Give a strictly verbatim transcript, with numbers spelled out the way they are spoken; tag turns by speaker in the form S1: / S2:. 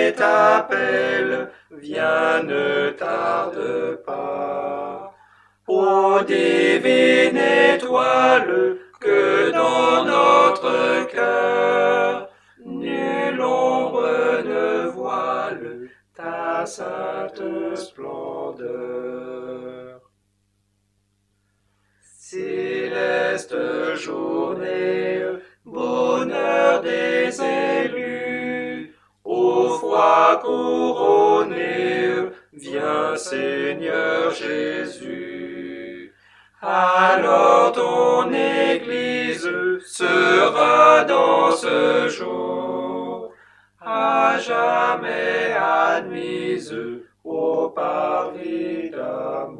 S1: et t'appelle, viens, ne tarde pas. Ô divine étoile, que dans notre cœur, nulle ombre ne voile ta sainte splendeur. Céleste journée, bonheur des élus, ô foi couronné, viens Seigneur Jésus. Alors ton Église sera dans ce jour à jamais admise au parvis d'amour.